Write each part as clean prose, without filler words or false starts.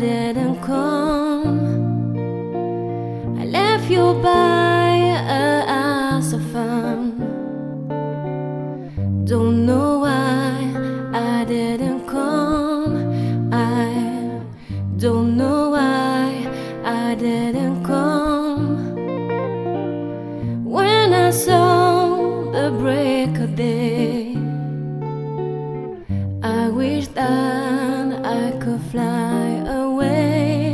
didn't come. I left you by as a fun. Don't know why I didn't come. I don't know why I didn't come. When I saw the break of day, I wish that I could fly away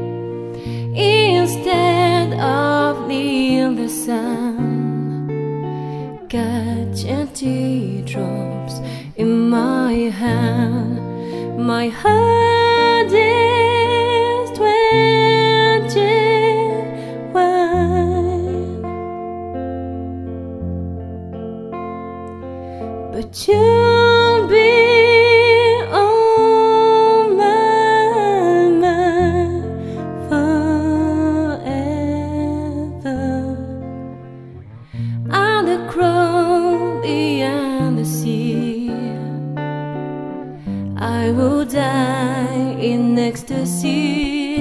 instead of near the sun, catching teardrops in my hand. My heart is 21, but you'll be on my mind forever. And the crow beyond the sea, I will die in ecstasy,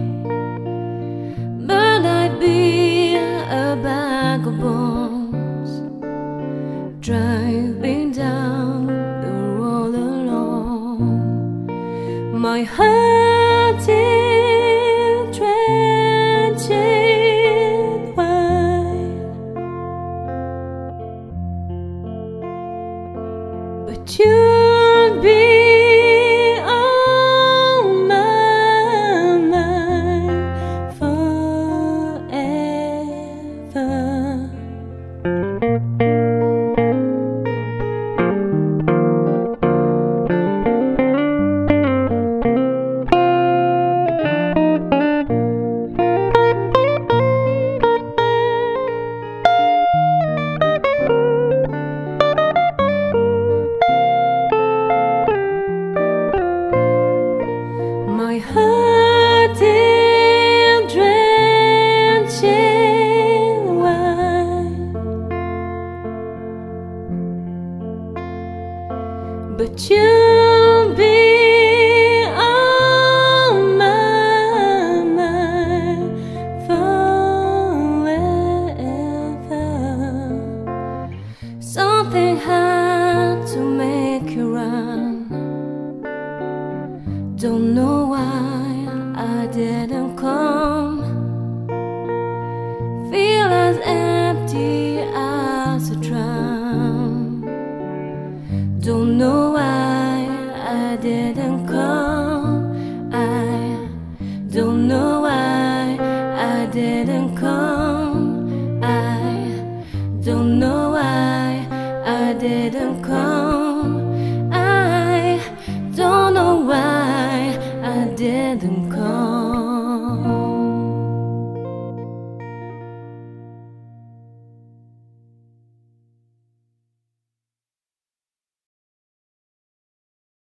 but I'd be a bag of bones driving down the road alone. My heart is drenched in wine, but you'll be on my mind forever. My heart is drenched in wine, but you'll be on my mind forever. Something had to make you run. Don't know why I didn't come. Feel as empty as a drum. Don't know why I didn't come.